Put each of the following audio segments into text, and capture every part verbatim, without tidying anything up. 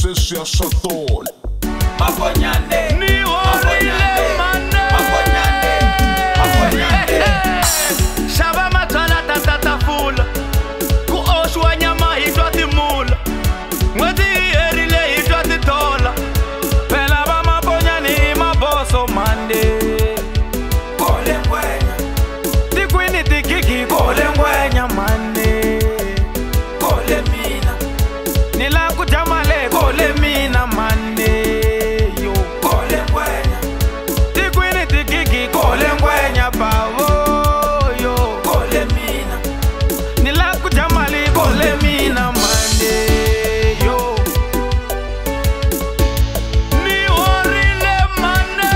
Sesha Shatol Maponyane Ni horile mane Maponyane Maponyane Shaba matala tatata fula Ku oshwa nyama hitwa timula Mwezi erile hitwa titola Pela ba maponyane maboso mande Kole ngwenya Tikwini tikiki kole ngwenya mande Kole mina Nila kujamale kole mina mande yo Kole ngwenya Tikwini tikiki kole ngwenya bawo yo Kole mina Nila kujamale kole mina mande yo Ni horile mane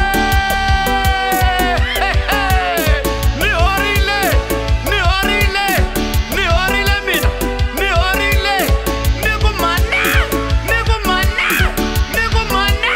Ni horile Ni horile Ni horile mina Ni horile Ni kumana Ni kumana Ni kumana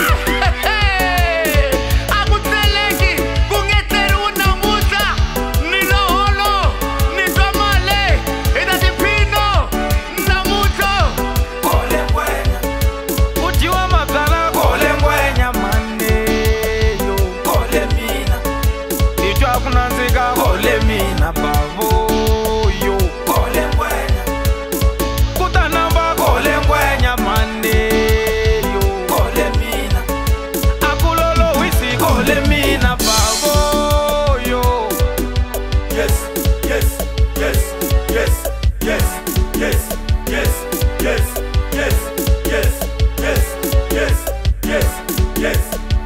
Akuteleki kungeteri unamuza Ni loholo Ni tomale Ida tipino Namuto Kole ngwenya Ujiwa magala kole ngwenya mane yo Kole mina Ichwa kunanzika kole mina bavo yo Kole ngwenya Kutanamba kole ngwenya mane yo Kole mina Akulolo wisi kole mina bavo yo Yes, yes, yes, yes, yes, yes, yes, yes, yes, yes, yes, yes, yes, yes.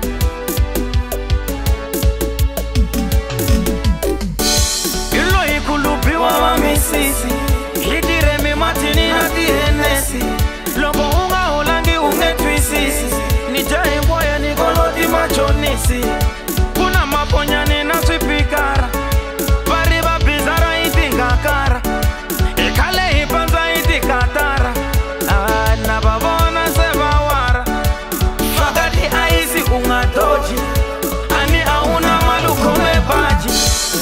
Ilo ikulubiwa wa misisi Idiremi matini na dienesi Lobo unga holangi ungetwisisi Nijae mboya nikoloti machonisi Kuna maponyani na swipikara Pariba bizara iti ngakara Ikale ipanza iti katara Ah, na babona se bawara Fakati aisi ungatoji Ani auna maluko mebaji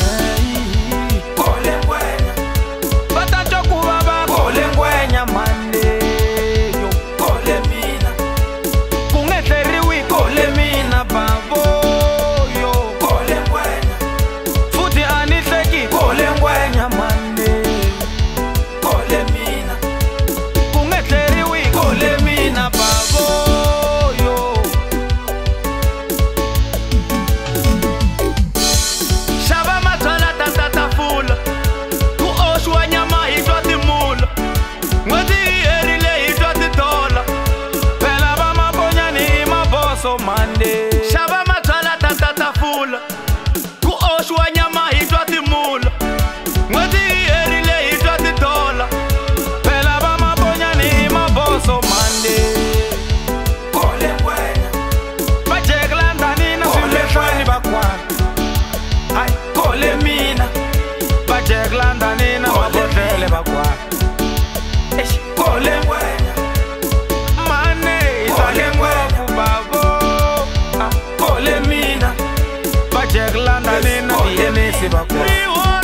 Kole ngwenya Batacho kubaba kole ngwenya mande yo Kole mina Kungeteriwi kole mina babo yo Kole ngwenya Futi anitleki kole ngwenya mande Kole mina Kungeteriwi kole mina babo yo Shaba matala tatata fula Ku oshwa nyama hitwa timula Mwezi erile hitwa titola Pela ba maponyani maboso mande Shaba matala tatata fula Ku oshwa nyama hitwa timula Mwezi erile hitwa titola Pela ba maponyani maboso mande Kole ngwenya Bajekla ndani na simleshwani bakwana Ay, kole mina Bajekla ndani na mabotele bakwana Eish, kole ngwenya mane Isake ngwafu babo Ah, kole mina Bajekla ndani na dienesi bakwana